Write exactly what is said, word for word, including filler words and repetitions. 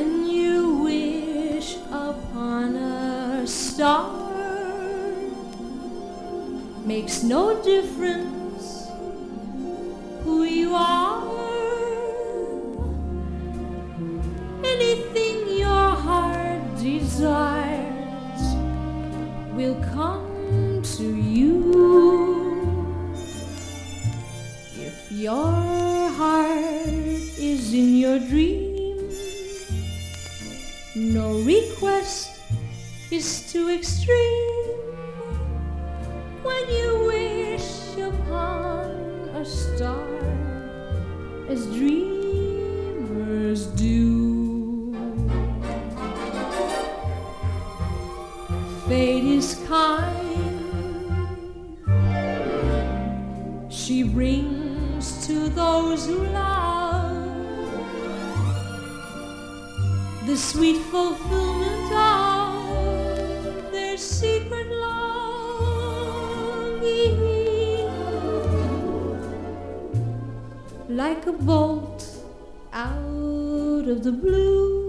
When you wish upon a star, makes no difference who you are. Anything your heart desires will come to you. If your heart is in your dream, no request is too extreme. When you wish upon a star, as dreamers do. Fate is kind, she brings to those who love the sweet fulfillment of their secret longing. Like a bolt out of the blue,